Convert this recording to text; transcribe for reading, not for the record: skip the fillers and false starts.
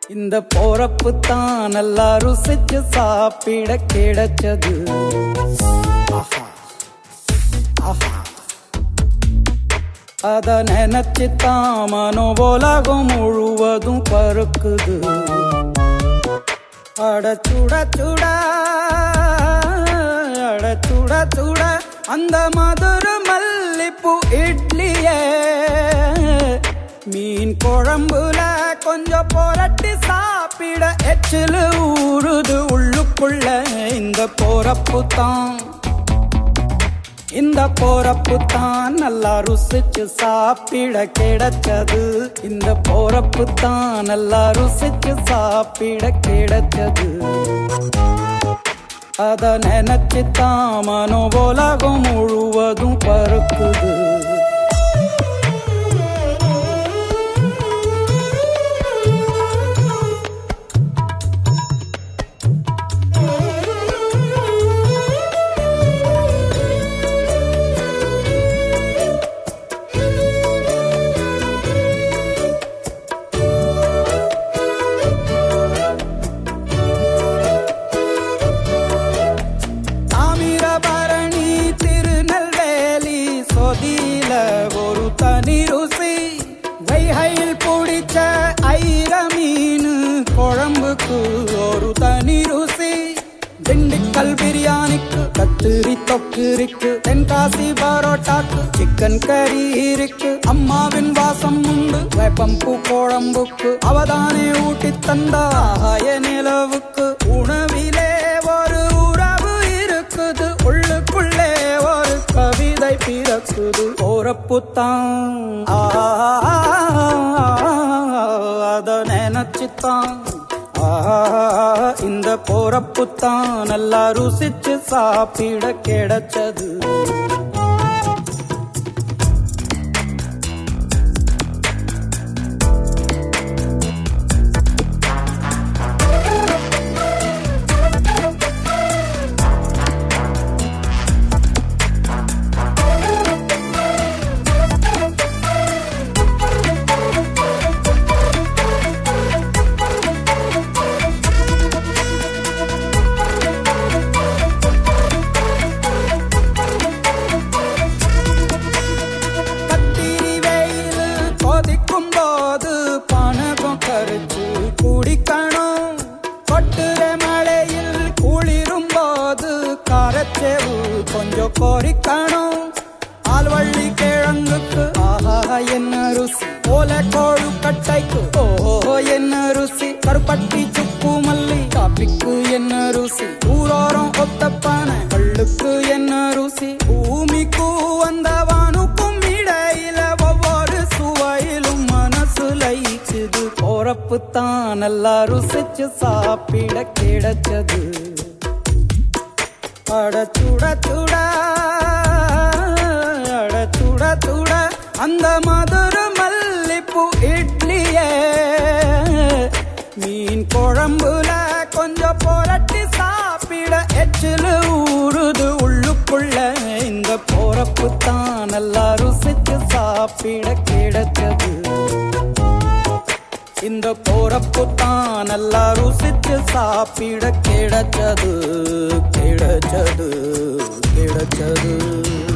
இந்த போறப்பு தான் நல்லா ருசிச்சு சாப்பிட கிடைச்சது. அத நினைச்சுத்தான் மனோ உலகம் முழுவதும் பருக்குது. அட சுட சுட அட சுட சுட அந்த மதுரை மல்லிப்பூ இட்லியே மீன் குழம்புல கொஞ்சம் புரட்டி சாப்பிட எச்சிலு ஊறுது உள்ளுக்குள்ள. இந்த போறப்பு தான் நல்லா ருசிச்சு சாப்பிட கிடைச்சது. இந்த போறப்பு தான் நல்லா ருசிச்சு சாப்பிட கிடைச்சது. அத நினைச்சுத்தான் மனோ உலகம் முழுவதும் பருக்குது. ஒரு தனி ருசி வைகையில் பிடிச்ச ஐர மீன் குழம்புக்கு ஒரு தனி ருசி. திண்டுக்கல் பிரியாணிக்கு கத்திரி தொக்கு இருக்கு. தென்காசி பரோட்டாக்கு சிக்கன் கறி இருக்கு. அம்மாவின் வாசம் உண்டு வேப்பம்பூ குழம்புக்கு. அவதானே ஊட்டி தந்தாய நிலவுக்கு. உணவிலே ஒரு உறவு இருக்குது. உள்ளுக்குள்ளே ஒரு கவிதை பிறக்குது. போறப்பு தான் அத நினைச்சுத்தான் இந்த போறப்பு தான் நல்லா ருசிச்சு சாப்பிட கிடைச்சது. குடிக்கணும் கொட்டுற மழையில் குளிரும் போது காரச்சேவு கொஞ்சம் கோரிக்கணும். ஆல்வள்ளி கிழங்குக்கு ஆஹா என்ன ருசி. ஓல கோழு கட்டைக்கு ஓஹோ என்ன ருசி. கருப்பட்டி சுப்பு மல்லி காப்பிக்கு என்ன ருசி. ஊரோரம் ஒத்தப்பான கள்ளுக்கு என்ன ருசி. பூமிக்கு வந்தவானுக்கும் இடையில ஒவ்வொரு சுவையிலும் மனசு லயிச்சுது. போறப்பு தான் நல்லா ருசிச்சு சாப்பிட கிடைச்சது. அட சுட சுட அட சுட சுட அந்த மதுரை மல்லிப்பூ இட்லியே மீன் குழம்புல கொஞ்சம் புரட்டி சாப்பிட எச்சிலு ஊறுது உள்ளுக்குள்ள. இந்த போறப்பு தான் நல்லா ருசிச்சு சாப்பிட கிடைச்சது. இந்த போறப்பு தான் நல்லா ருசிச்சு சாப்பிட கிடைச்சது கிடைச்சது கிடைச்சது.